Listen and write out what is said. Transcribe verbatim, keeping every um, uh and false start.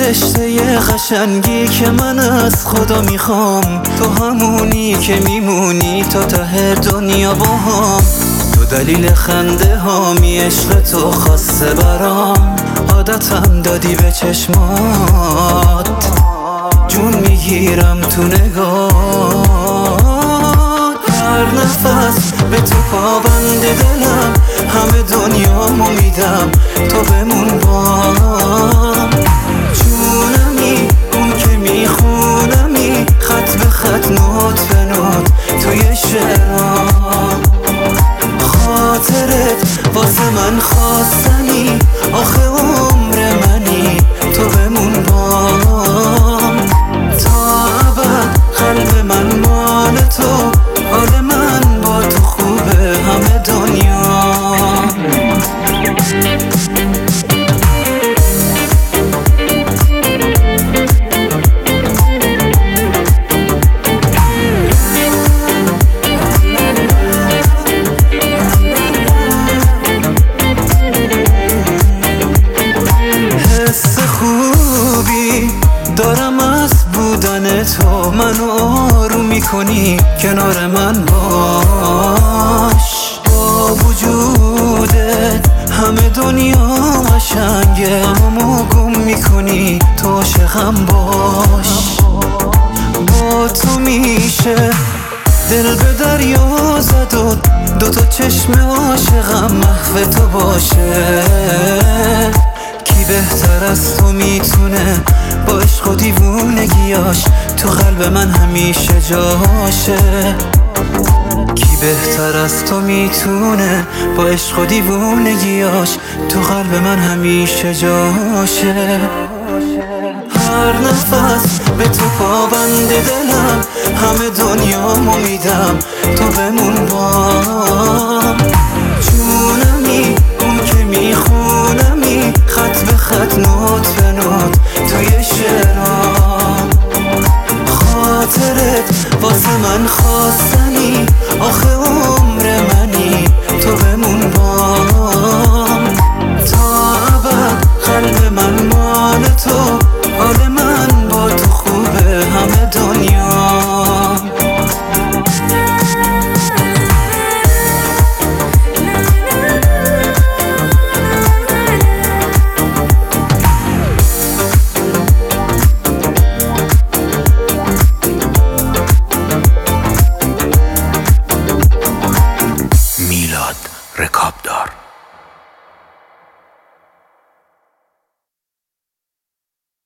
فرشته قشنگی که من از خدا میخوام، تو همونی که میمونی تا ته دنیا باهام. تو دلیل خنده هامی، عشق تو خاصه برام، عادتم دادی به چشمات، جون میگیرم تو نگاه. هر نفس به تو پابند دلم، همه دنیامو میدم تو بمون بام. جونمی اون که میخونمی، خط به خط نوت به نوت توی شعرام. خاطرت واسه من خواستنی، آخه عمر منی تو بمون بام. تا ابد قلب من مال تو، حال من با تو خوبه همه دنیا. حس خوبی دارم از بودن تو، منو آروم میکنی کنار من باش. با وجودت همه دنیا قشنگه، اما گم میکنی تو عاشقم باش. با تو میشه دل به دریا زد و دوتا چشم عاشقم محو تو باشه. کی بهتر از تو میتونه با عشق و دیوونگیاش تو قلب من همیشه جاشه. کی بهتر از تو میتونه با عشق و دیوونگیاش تو قلب من همیشه جاشه. هر نفس به تو پابند دلم، همه دنیامو میدم تو بمون بام. جونمی اون که میخونمی، خط به خط نوت به نوت توی شعرام. خاطرت واسه من خواستنی، آخه عمر منی تو بمون بام. تا ابد قلب من مال تو، حال من با تو خوبه همه دنیا. میلاد رکابدار.